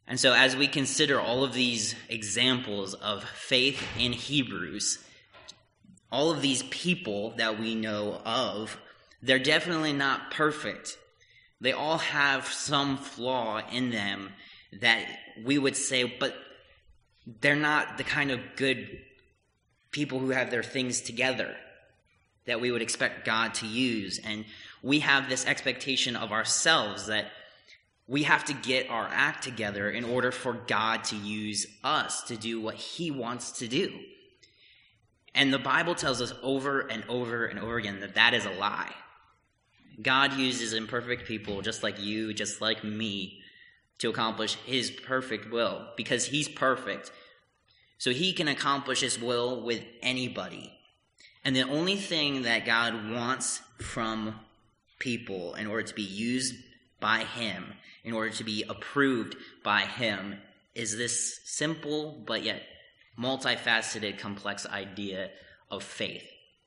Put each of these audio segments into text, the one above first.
And so as we consider all of these examples of faith in Hebrews, all of these people that we know of, they're definitely not perfect. They all have some flaw in them that we would say, but they're not the kind of good people who have their things together that we would expect God to use. And we have this expectation of ourselves that we have to get our act together in order for God to use us to do what he wants to do. And the Bible tells us over and over and over again that that is a lie. God uses imperfect people just like you, just like me, to accomplish his perfect will because he's perfect. So he can accomplish his will with anybody. And the only thing that God wants from people in order to be used by him, in order to be approved by him, is this simple but yet multifaceted, complex idea of faith.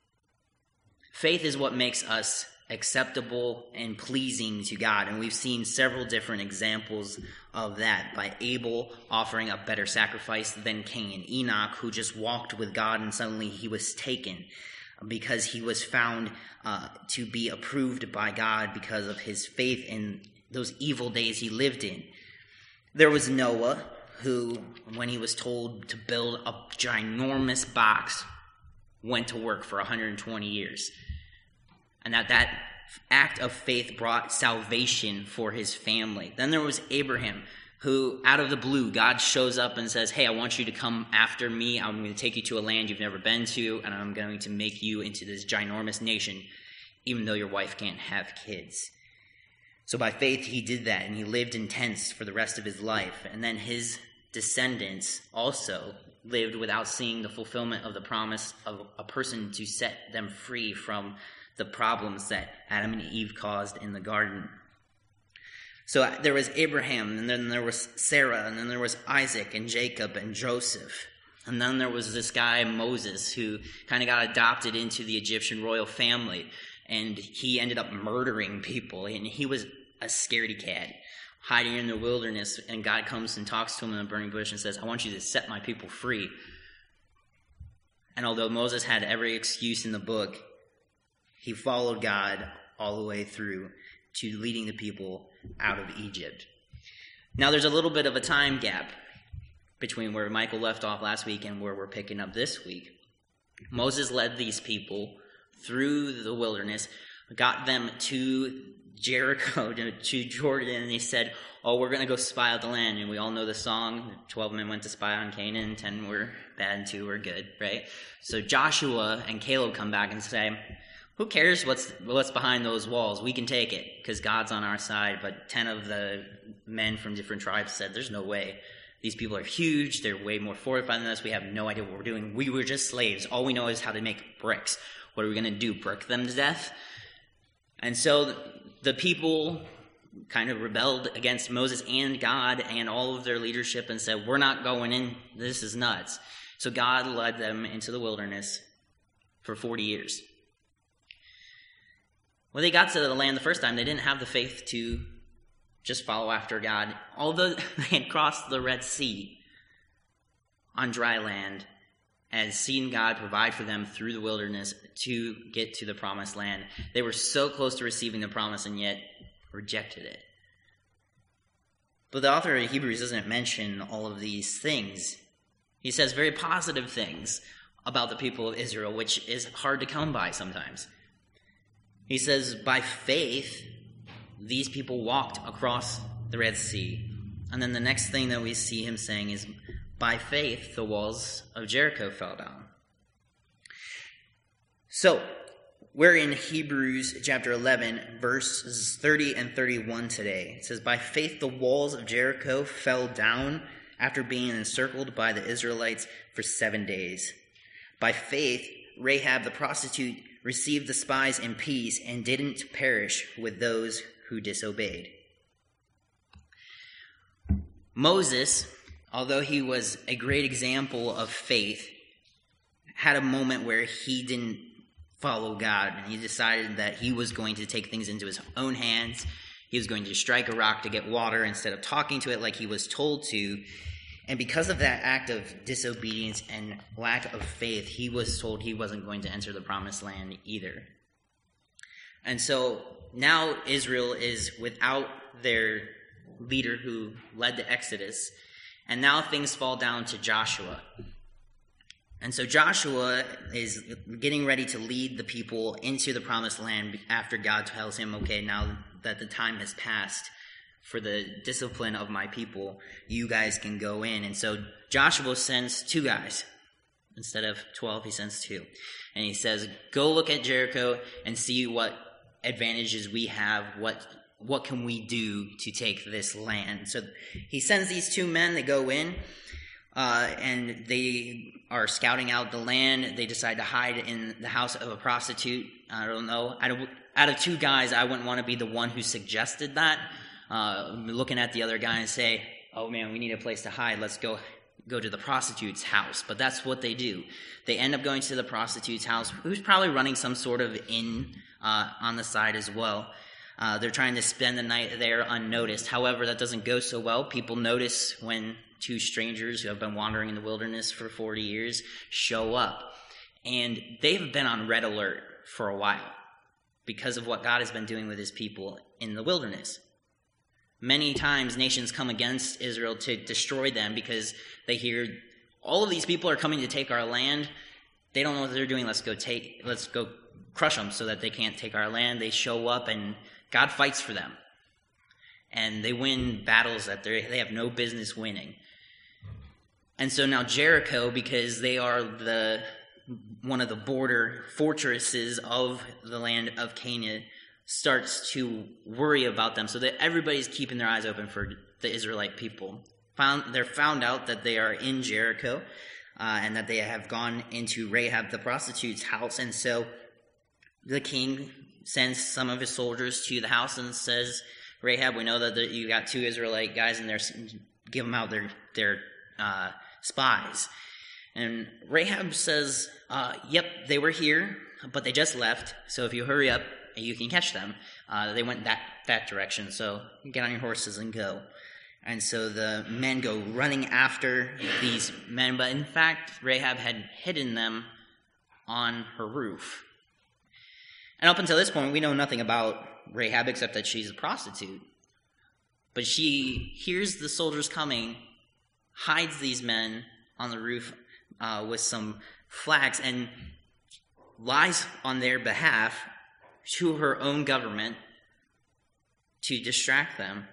Faith is what makes us acceptable and pleasing to God, and we've seen several different examples of that by Abel offering a better sacrifice than Cain, Enoch who just walked with God and suddenly he was taken because he was found to be approved by God because of his faith in those evil days he lived in. There was Noah, who, when he was told to build a ginormous box, went to work for 120 years. And that act of faith brought salvation for his family. Then there was Abraham, who, out of the blue, God shows up and says, hey, I want you to come after me. I'm going to take you to a land you've never been to, and I'm going to make you into this ginormous nation, even though your wife can't have kids. So by faith, he did that, and he lived in tents for the rest of his life. And then his descendants also lived without seeing the fulfillment of the promise of a person to set them free from the problems that Adam and Eve caused in the garden. So there was Abraham, and then there was Sarah, and then there was Isaac and Jacob and Joseph. And then there was this guy, Moses, who kind of got adopted into the Egyptian royal family. And he ended up murdering people. And he was a scaredy cat, hiding in the wilderness. And God comes and talks to him in a burning bush and says, I want you to set my people free. And although Moses had every excuse in the book, he followed God all the way through to leading the people out of Egypt. Now there's a little bit of a time gap between where Michael left off last week and where we're picking up this week. Moses led these people through the wilderness, got them to Jericho, to Jordan, and he said, oh, we're going to go spy out the land. And we all know the song, 12 men went to spy on Canaan, 10 were bad and 2 were good, right? So Joshua and Caleb come back and say, who cares what's behind those walls? We can take it because God's on our side. But 10 of the men from different tribes said, there's no way. These people are huge. They're way more fortified than us. We have no idea what we're doing. We were just slaves. All we know is how to make bricks. What are we going to do, brick them to death? And so the people kind of rebelled against Moses and God and all of their leadership and said, we're not going in. This is nuts. So God led them into the wilderness for 40 years. When they got to the land the first time, they didn't have the faith to just follow after God. Although they had crossed the Red Sea on dry land and seen God provide for them through the wilderness to get to the promised land, they were so close to receiving the promise and yet rejected it. But the author of Hebrews doesn't mention all of these things. He says very positive things about the people of Israel, which is hard to come by sometimes. He says, by faith, these people walked across the Red Sea. And then the next thing that we see him saying is, by faith, the walls of Jericho fell down. So, we're in Hebrews chapter 11, verses 30 and 31 today. It says, by faith, the walls of Jericho fell down after being encircled by the Israelites for 7 days. By faith, Rahab the prostitute received the spies in peace and didn't perish with those who disobeyed. Moses, although he was a great example of faith, had a moment where he didn't follow God, and he decided that he was going to take things into his own hands. He was going to strike a rock to get water instead of talking to it like he was told to. And because of that act of disobedience and lack of faith, he was told he wasn't going to enter the promised land either. And so now Israel is without their leader who led the Exodus, and now things fall down to Joshua. And so Joshua is getting ready to lead the people into the promised land after God tells him, okay, now that the time has passed for the discipline of my people, you guys can go in. And so Joshua sends 2 guys. Instead of 12, he sends 2. And he says, go look at Jericho and see what advantages we have, what can we do to take this land. So he sends these 2 men. They go in, and they are scouting out the land. They decide to hide in the house of a prostitute. I don't know. Out of 2 guys, I wouldn't want to be the one who suggested that. Looking at the other guy and say, oh man, we need a place to hide. Let's go to the prostitute's house. But that's what they do. They end up going to the prostitute's house, who's probably running some sort of inn on the side as well. They're trying to spend the night there unnoticed. However, that doesn't go so well. People notice when 2 strangers who have been wandering in the wilderness for 40 years show up. And they've been on red alert for a while because of what God has been doing with his people in the wilderness. Many times nations come against Israel to destroy them because they hear all of these people are coming to take our land. They don't know what they're doing. Let's go crush them so that they can't take our land. They show up and God fights for them. And they win battles that they have no business winning. And so now Jericho, because they are one of the border fortresses of the land of Canaan, starts to worry about them, so that everybody's keeping their eyes open for the Israelite people. They're found out that they are in Jericho, and that they have gone into Rahab the prostitute's house. And so the king sends some of his soldiers to the house and says, Rahab, we know that you got 2 Israelite guys in there. Give them out their spies. And Rahab says, yep, they were here, but they just left. So if you hurry up, you can catch them. They went that direction, so get on your horses and go. And so the men go running after these men, but in fact, Rahab had hidden them on her roof. And up until this point, we know nothing about Rahab except that she's a prostitute. But she hears the soldiers coming, hides these men on the roof with some flags, and lies on their behalf to her own government to distract them.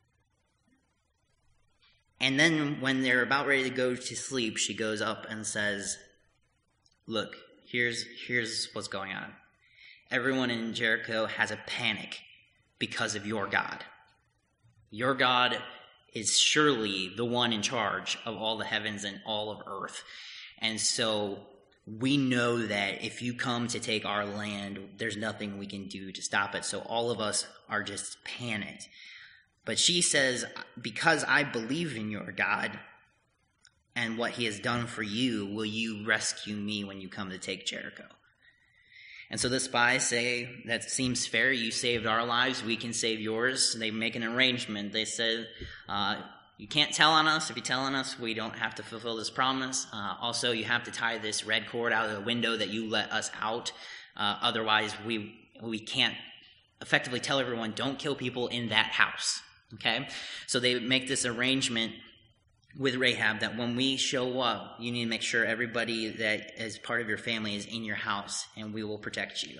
And then when they're about ready to go to sleep, she goes up and says, look, here's what's going on. Everyone in Jericho has a panic because of your God. Your God is surely the one in charge of all the heavens and all of earth. And so we know that if you come to take our land, there's nothing we can do to stop it. So all of us are just panicked. But she says, because I believe in your God and what he has done for you, will you rescue me when you come to take Jericho? And so the spies say, that seems fair. You saved our lives. We can save yours. They make an arrangement. They said, you can't tell on us. If you tell on us, we don't have to fulfill this promise. Also, you have to tie this red cord out of the window that you let us out. Otherwise, we can't effectively tell everyone, don't kill people in that house. Okay? So they make this arrangement with Rahab that when we show up, you need to make sure everybody that is part of your family is in your house, and we will protect you.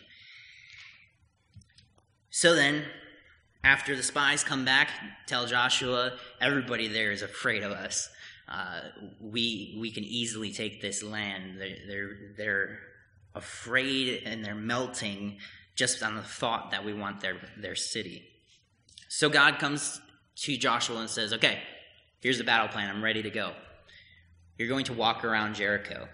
So then, after the spies come back, tell Joshua, everybody there is afraid of us. We can easily take this land. They're afraid and they're melting just on the thought that we want their city. So God comes to Joshua and says, okay, here's the battle plan. I'm ready to go. You're going to walk around Jericho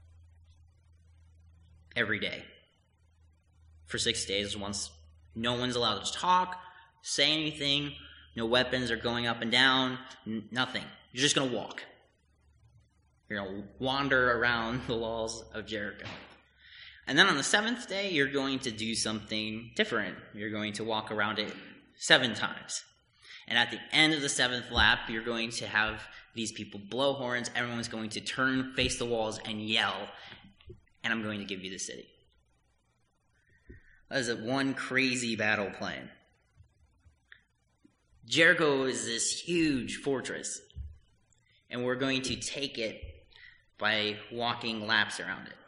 every day for 6 days. No one's allowed to talk, say anything. No weapons are going up and down. Nothing. You're just going to walk. You're going to wander around the walls of Jericho. And then on the 7th day, you're going to do something different. You're going to walk around it 7 times. And at the end of the 7th lap, you're going to have these people blow horns. Everyone's going to turn, face the walls, and yell, and I'm going to give you the city. That is one crazy battle plan. Jericho is this huge fortress, and we're going to take it by walking laps around it.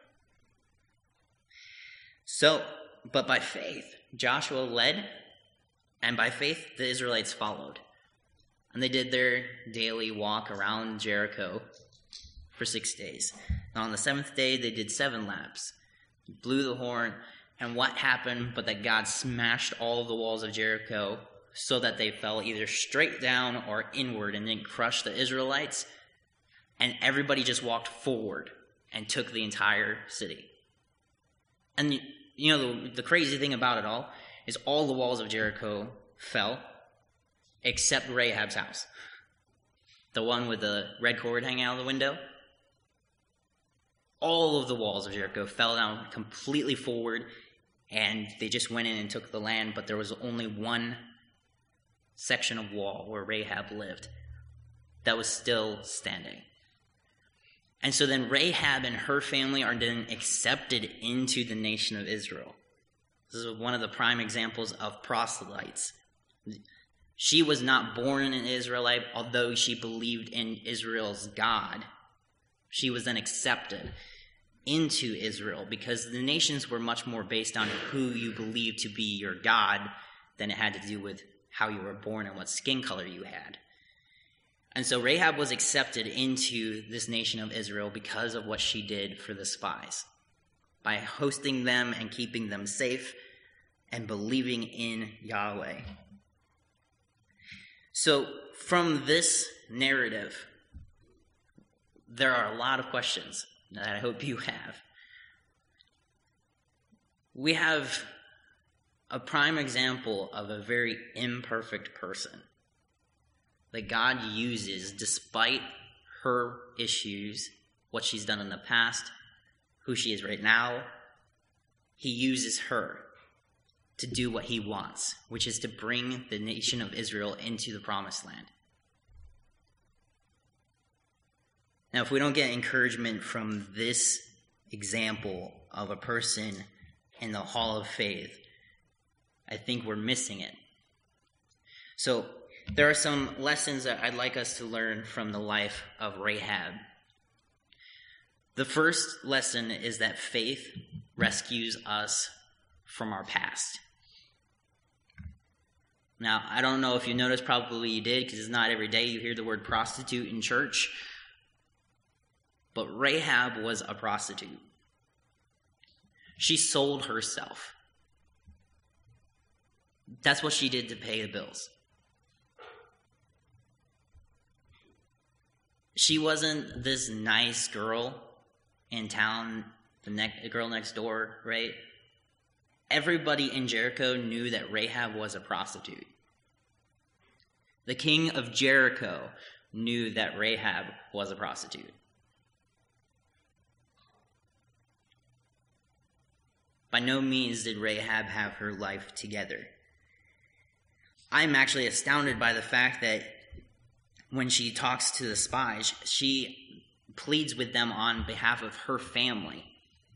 But by faith, Joshua led, and by faith, the Israelites followed. And they did their daily walk around Jericho for 6 days. And on the 7th day, they did 7 laps, blew the horn, and what happened but that God smashed all of the walls of Jericho so that they fell either straight down or inward and didn't crush the Israelites, and everybody just walked forward and took the entire city. And you know, the crazy thing about it all is all the walls of Jericho fell except Rahab's house. The one with the red cord hanging out of the window. All of the walls of Jericho fell down completely forward, and they just went in and took the land, but there was only one section of wall where Rahab lived that was still standing. And so then Rahab and her family are then accepted into the nation of Israel. This is one of the prime examples of proselytes. She was not born an Israelite, although she believed in Israel's God. She was then accepted into Israel because the nations were much more based on who you believed to be your God than it had to do with how you were born and what skin color you had. And so Rahab was accepted into this nation of Israel because of what she did for the spies, by hosting them and keeping them safe and believing in Yahweh. So from this narrative, there are a lot of questions that I hope you have. We have a prime example of a very imperfect person that God uses despite her issues, what she's done in the past, who she is right now. He uses her to do what he wants, which is to bring the nation of Israel into the promised land. Now, if we don't get encouragement from this example of a person in the hall of faith, I think we're missing it. So, there are some lessons that I'd like us to learn from the life of Rahab. The first lesson is that faith rescues us from our past. Now, I don't know if you noticed, probably you did, because it's not every day you hear the word prostitute in church. But Rahab was a prostitute. She sold herself. That's what she did to pay the bills. She wasn't this nice girl in town, the girl next door, right? Everybody in Jericho knew that Rahab was a prostitute. The king of Jericho knew that Rahab was a prostitute. By no means did Rahab have her life together. I'm actually astounded by the fact that when she talks to the spies, she pleads with them on behalf of her family.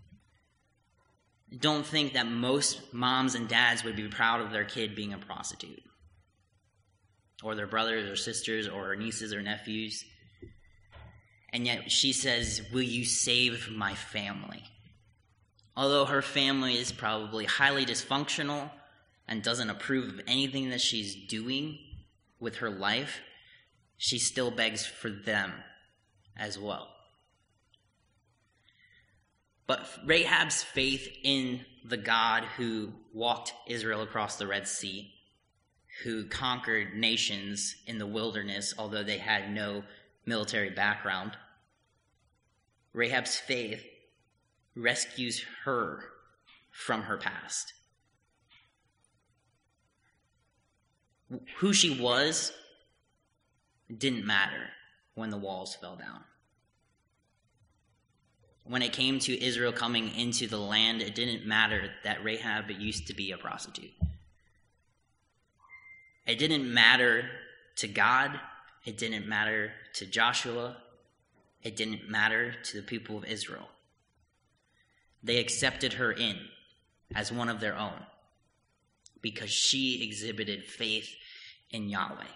Don't think that most moms and dads would be proud of their kid being a prostitute, or their brothers or sisters or nieces or nephews. And yet she says, "Will you save my family?" Although her family is probably highly dysfunctional and doesn't approve of anything that she's doing with her life, she still begs for them as well. But Rahab's faith in the God who walked Israel across the Red Sea, who conquered nations in the wilderness, although they had no military background, Rahab's faith rescues her from her past. Who she was didn't matter when the walls fell down. When it came to Israel coming into the land, it didn't matter that Rahab used to be a prostitute. It didn't matter to God. It didn't matter to Joshua. It didn't matter to the people of Israel. They accepted her in as one of their own because she exhibited faith in Yahweh.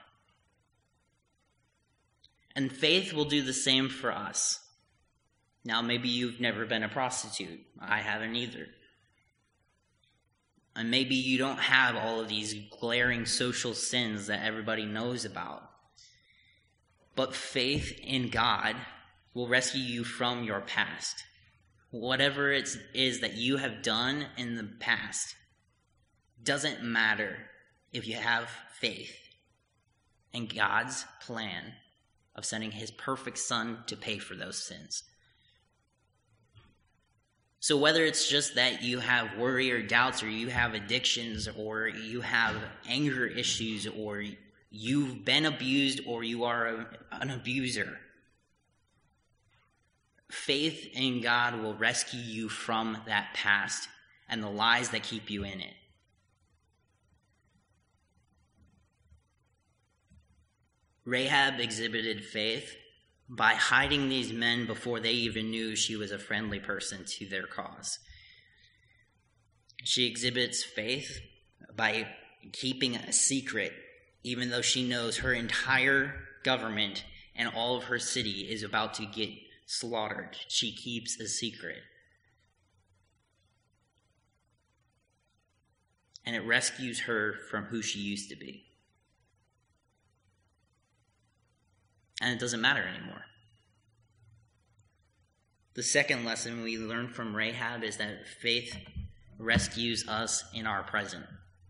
And faith will do the same for us. Now, maybe you've never been a prostitute. I haven't either. And maybe you don't have all of these glaring social sins that everybody knows about. But faith in God will rescue you from your past. Whatever it is that you have done in the past doesn't matter if you have faith in God's plan of sending his perfect Son to pay for those sins. So whether it's just that you have worry or doubts, or you have addictions, or you have anger issues, or you've been abused, or you are an abuser, faith in God will rescue you from that past and the lies that keep you in it. Rahab exhibited faith by hiding these men before they even knew she was a friendly person to their cause. She exhibits faith by keeping a secret, even though she knows her entire government and all of her city is about to get slaughtered. She keeps a secret. And it rescues her from who she used to be. And it doesn't matter anymore. The second lesson we learn from Rahab is that faith rescues us in our present.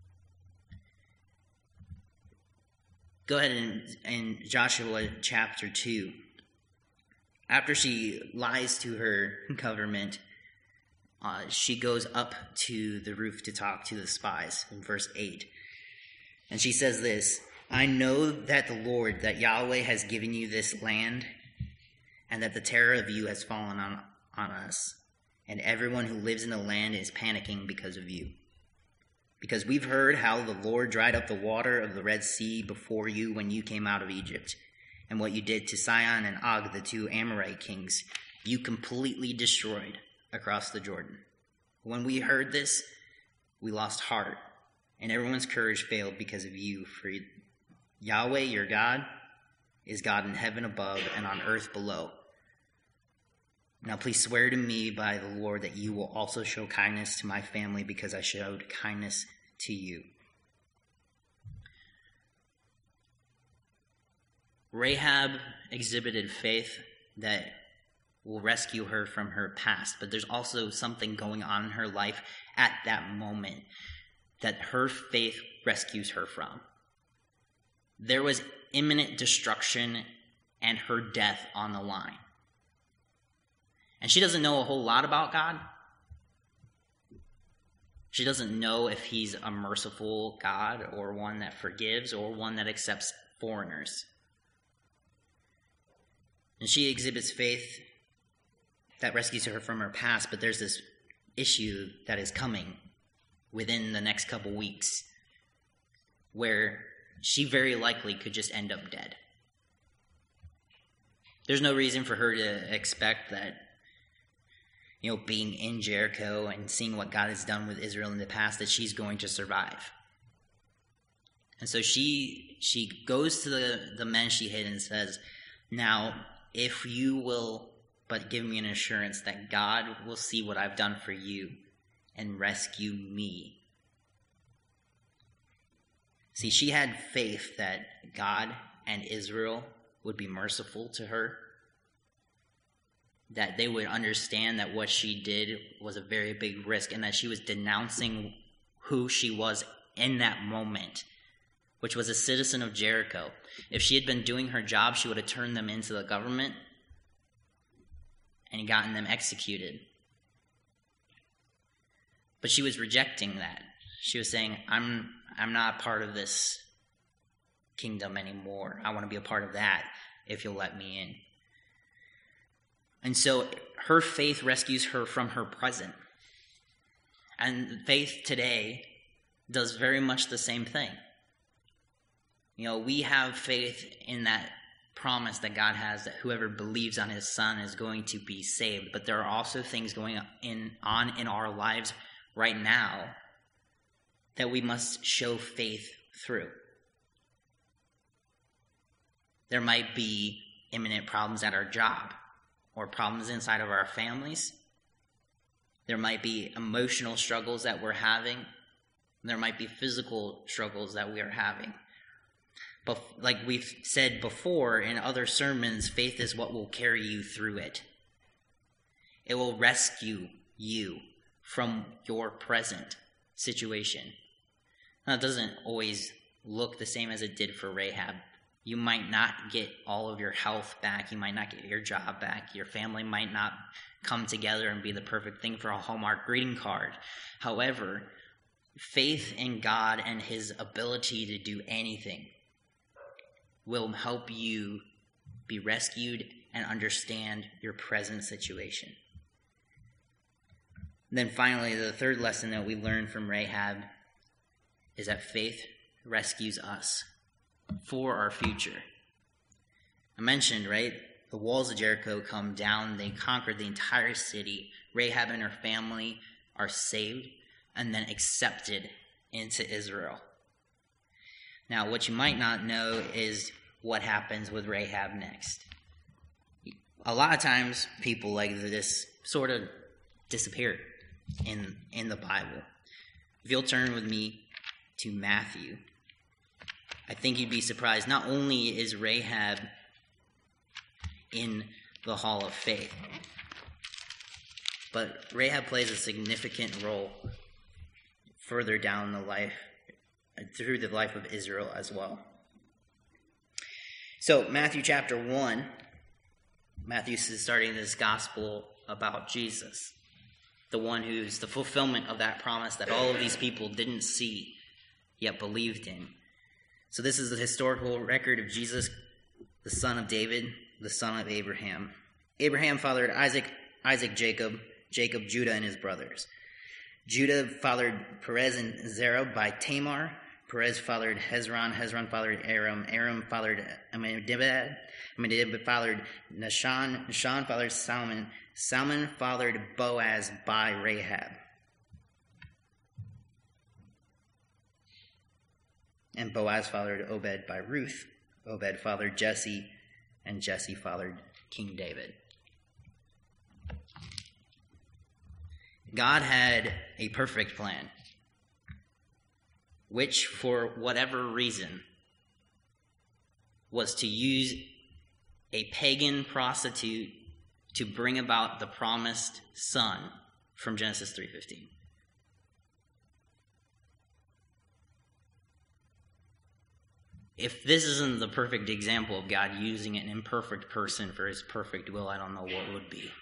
Go ahead in Joshua chapter 2. After she lies to her government, she goes up to the roof to talk to the spies in verse 8. And she says this, "I know that the Lord, that Yahweh has given you this land, and that the terror of you has fallen on us, and everyone who lives in the land is panicking because of you. Because we've heard how the Lord dried up the water of the Red Sea before you when you came out of Egypt, and what you did to Sihon and Og, the two Amorite kings, you completely destroyed across the Jordan. When we heard this, we lost heart, and everyone's courage failed because of you. For Yahweh, your God, is God in heaven above and on earth below. Now please swear to me by the Lord that you will also show kindness to my family because I showed kindness to you." Rahab exhibited faith that will rescue her from her past, but there's also something going on in her life at that moment that her faith rescues her from. There was imminent destruction and her death on the line. And she doesn't know a whole lot about God. She doesn't know if he's a merciful God or one that forgives or one that accepts foreigners. And she exhibits faith that rescues her from her past, but there's this issue that is coming within the next couple weeks where she very likely could just end up dead. There's no reason for her to expect that, being in Jericho and seeing what God has done with Israel in the past, that she's going to survive. And so she goes to the men she hid and says, "Now, if you will but give me an assurance that God will see what I've done for you and rescue me." See, she had faith that God and Israel would be merciful to her, that they would understand that what she did was a very big risk, and that she was denouncing who she was in that moment, which was a citizen of Jericho. If she had been doing her job, she would have turned them into the government and gotten them executed. But she was rejecting that. She was saying, I'm not part of this kingdom anymore. I want to be a part of that if you'll let me in. And so her faith rescues her from her present. And faith today does very much the same thing. We have faith in that promise that God has, that whoever believes on his Son is going to be saved. But there are also things going on in our lives right now that we must show faith through. There might be imminent problems at our job or problems inside of our families. There might be emotional struggles that we're having. There might be physical struggles that we are having. But like we've said before in other sermons, faith is what will carry you through it. It will rescue you from your present situation. Now, it doesn't always look the same as it did for Rahab. You might not get all of your health back. You might not get your job back. Your family might not come together and be the perfect thing for a Hallmark greeting card. However, faith in God and his ability to do anything will help you be rescued and understand your present situation. And then finally, the third lesson that we learn from Rahab is that faith rescues us for our future. I mentioned, right? The walls of Jericho come down. They conquered the entire city. Rahab and her family are saved and then accepted into Israel. Now, what you might not know is what happens with Rahab next. A lot of times, people like this sort of disappear in the Bible. If you'll turn with me to Matthew, I think you'd be surprised. Not only is Rahab in the Hall of Faith, but Rahab plays a significant role further down through the life of Israel as well. So, Matthew chapter 1, Matthew is starting this gospel about Jesus, the one who's the fulfillment of that promise that all of these people didn't see, yet believed in. So this is the historical record of Jesus, the son of David, the son of Abraham. Abraham fathered Isaac, Jacob, Judah, and his brothers. Judah fathered Perez and Zerah by Tamar. Perez fathered Hezron. Hezron fathered Aram. Aram fathered Amminadab. Amminadab fathered Nahshon. Nahshon fathered Salmon. Salmon fathered Boaz by Rahab. And Boaz fathered Obed by Ruth. Obed fathered Jesse, and Jesse fathered King David. God had a perfect plan, which, for whatever reason, was to use a pagan prostitute to bring about the promised son from Genesis 3:15. If this isn't the perfect example of God using an imperfect person for his perfect will, I don't know what would be.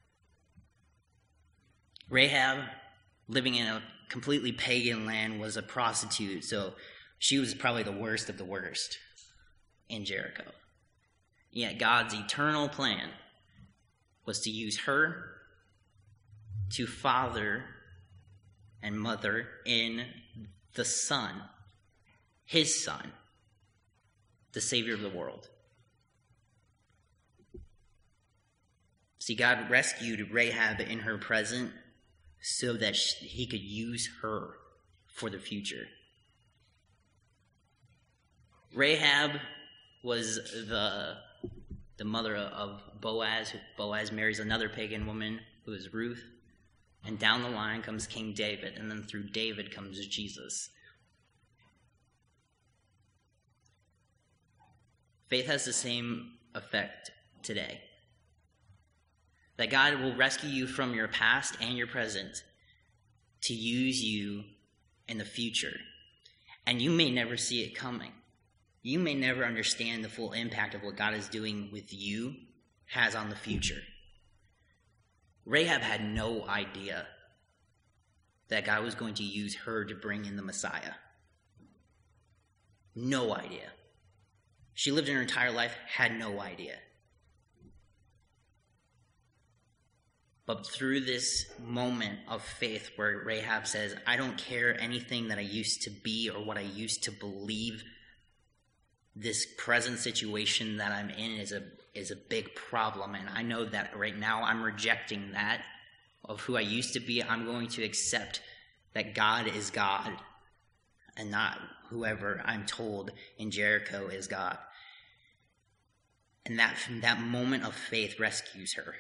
Rahab, living in a completely pagan land, was a prostitute, so she was probably the worst of the worst in Jericho. Yet God's eternal plan was to use her to father and mother in the Son, his Son, the Savior of the world. See, God rescued Rahab in her present so that he could use her for the future. Rahab was the mother of Boaz. Boaz marries another pagan woman who is Ruth. And down the line comes King David. And then through David comes Jesus. Faith has the same effect today. That God will rescue you from your past and your present to use you in the future. And you may never see it coming. You may never understand the full impact of what God is doing with you has on the future. Rahab had no idea that God was going to use her to bring in the Messiah. No idea. She lived her entire life, had no idea. But through this moment of faith where Rahab says, I don't care anything that I used to be or what I used to believe, this present situation that I'm in is a big problem, and I know that right now I'm rejecting that of who I used to be. I'm going to accept that God is God and not whoever I'm told in Jericho is God. And that moment of faith rescues her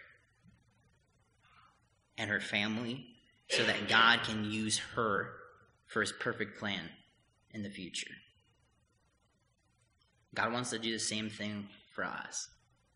and her family so that God can use her for his perfect plan in the future. God wants to do the same thing for us.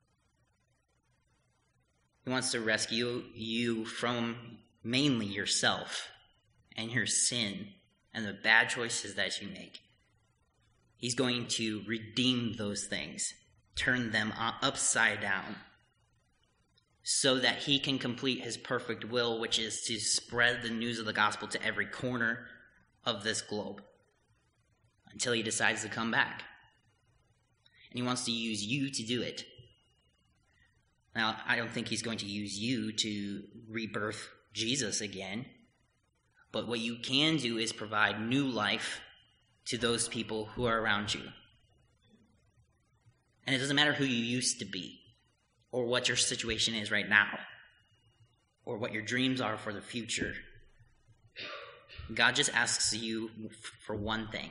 He wants to rescue you from mainly yourself and your sin and the bad choices that you make. He's going to redeem those things, turn them upside down, so that he can complete his perfect will, which is to spread the news of the gospel to every corner of this globe until he decides to come back. And he wants to use you to do it. Now, I don't think he's going to use you to rebirth Jesus again, but what you can do is provide new life to those people who are around you. And it doesn't matter who you used to be, or what your situation is right now, or what your dreams are for the future. God just asks you for one thing,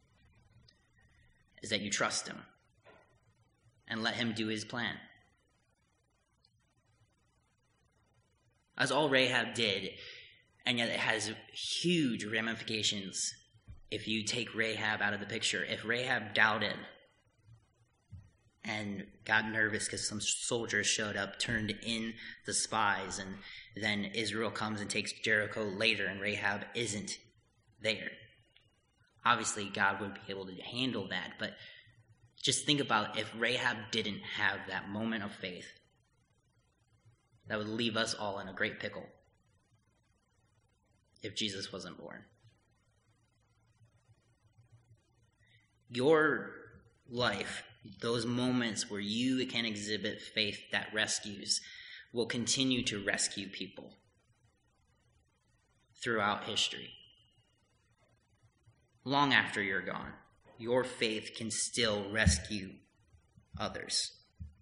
is that you trust him and let him do his plan. That's all Rahab did, and yet it has huge ramifications if you take Rahab out of the picture. If Rahab doubted and got nervous because some soldiers showed up, turned in the spies, and then Israel comes and takes Jericho later and Rahab isn't there. Obviously, God would be able to handle that, but just think about if Rahab didn't have that moment of faith. That would leave us all in a great pickle if Jesus wasn't born. Your life, those moments where you can exhibit faith that rescues, will continue to rescue people throughout history. Long after you're gone, your faith can still rescue others.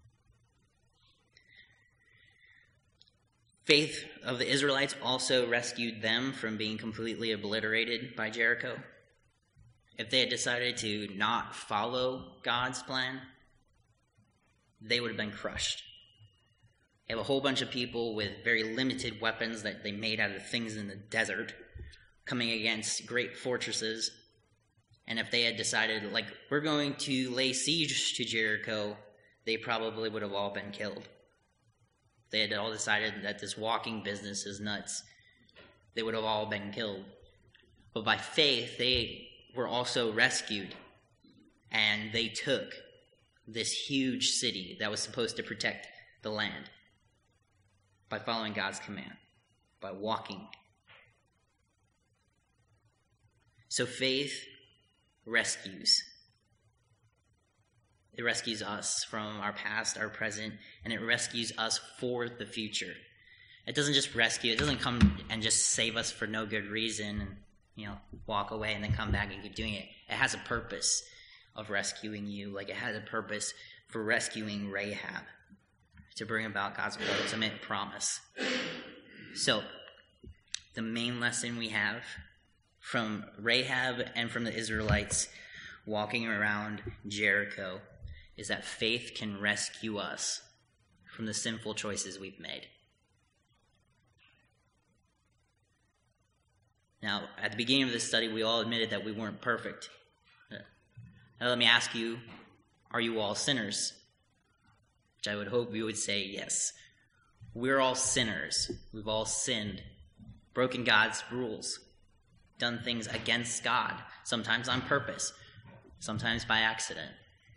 Faith of the Israelites also rescued them from being completely obliterated by Jericho. If they had decided to not follow God's plan, they would have been crushed. They have a whole bunch of people with very limited weapons that they made out of things in the desert coming against great fortresses. And if they had decided, we're going to lay siege to Jericho, they probably would have all been killed. They had all decided that this walking business is nuts, they would have all been killed. But by faith, they were also rescued, and they took this huge city that was supposed to protect the land by following God's command, by walking. So faith rescues. It rescues us from our past, our present, and it rescues us for the future. It doesn't just rescue, it doesn't come and just save us for no good reason and walk away and then come back and keep doing it. It has a purpose of rescuing you, like it has a purpose for rescuing Rahab, to bring about God's ultimate promise. So, the main lesson we have from Rahab and from the Israelites walking around Jericho is that faith can rescue us from the sinful choices we've made. Now, at the beginning of this study, we all admitted that we weren't perfect. Now, let me ask you, are you all sinners? Which I would hope you would say yes. We're all sinners. We've all sinned, broken God's rules, done things against God, sometimes on purpose, sometimes by accident.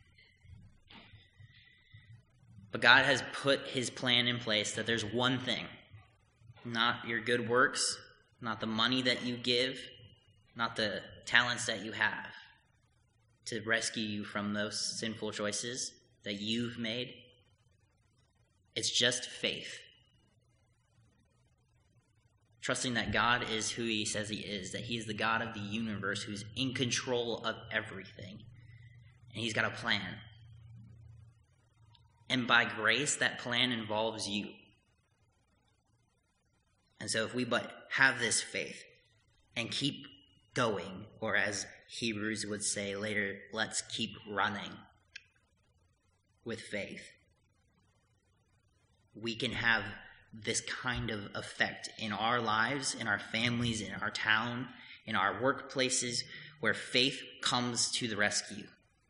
But God has put his plan in place that there's one thing, not your good works, not the money that you give, not the talents that you have, to rescue you from those sinful choices that you've made. It's just faith. Trusting that God is who he says he is, that he is the God of the universe who's in control of everything. and he's got a plan. And by grace, that plan involves you. And so if we but have this faith and keep going, or as Hebrews would say later, let's keep running with faith, we can have this kind of effect in our lives, in our families, in our town, in our workplaces, where faith comes to the rescue.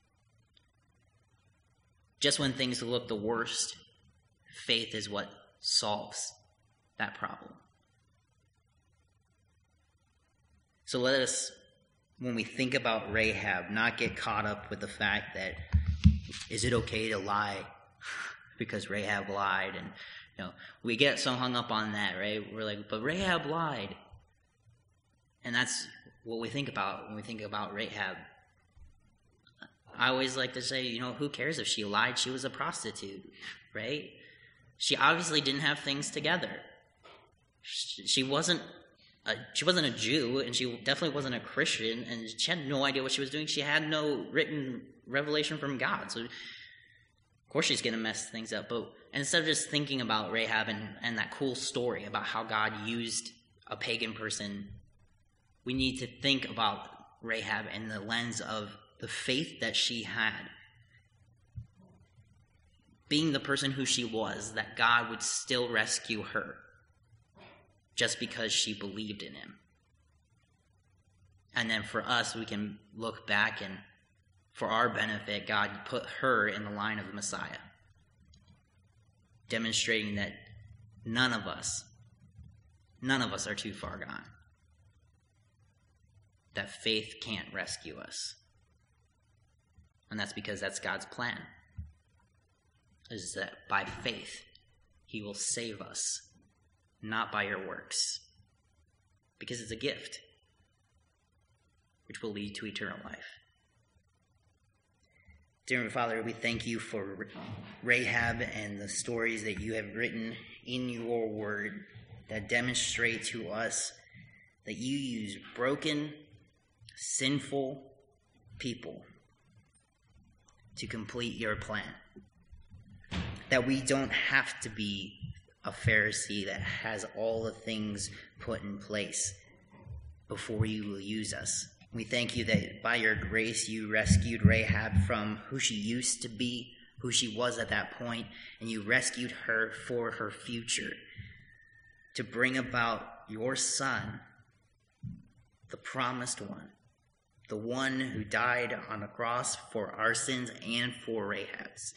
Just when things look the worst, faith is what solves that problem. So let us, when we think about Rahab, not get caught up with the fact that, is it okay to lie because Rahab lied? And we get so hung up on that, right? We're like, but Rahab lied. And that's what we think about when we think about Rahab. I always like to say, who cares if she lied? She was a prostitute, right? She obviously didn't have things together. She wasn't a Jew, and she definitely wasn't a Christian, and she had no idea what she was doing. She had no written revelation from God. So, of course, she's going to mess things up. But instead of just thinking about Rahab and that cool story about how God used a pagan person, we need to think about Rahab in the lens of the faith that she had. Being the person who she was, that God would still rescue her just because she believed in him. And then for us, we can look back and for our benefit, God put her in the line of the Messiah, demonstrating that none of us are too far gone. That faith can't rescue us. And that's because that's God's plan, is that by faith, he will save us, not by your works, because it's a gift, which will lead to eternal life. Dear Father, we thank you for Rahab and the stories that you have written in your word that demonstrate to us that you use broken, sinful people to complete your plan. That we don't have to be a Pharisee that has all the things put in place before you will use us. We thank you that by your grace you rescued Rahab from who she used to be, who she was at that point, and you rescued her for her future to bring about your Son, the promised one, the one who died on a cross for our sins and for Rahab's,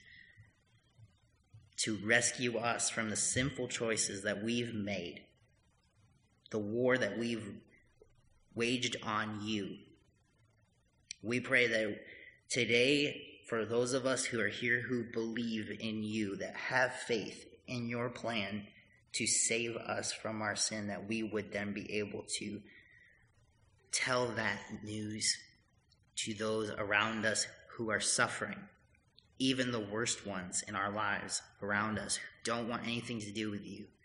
to rescue us from the sinful choices that we've made, the war that we've waged on you. We pray that today, for those of us who are here who believe in you, that have faith in your plan to save us from our sin, that we would then be able to tell that news to those around us who are suffering, even the worst ones in our lives around us who don't want anything to do with you.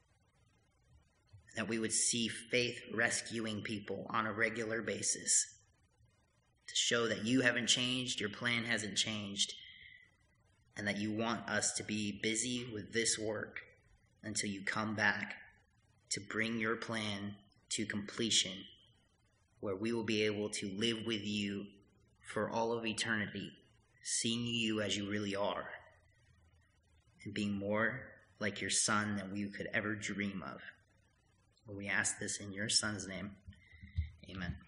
That we would see faith rescuing people on a regular basis to show that you haven't changed, your plan hasn't changed, and that you want us to be busy with this work until you come back to bring your plan to completion, where we will be able to live with you for all of eternity, seeing you as you really are, and being more like your Son than we could ever dream of. We ask this in your Son's name. Amen.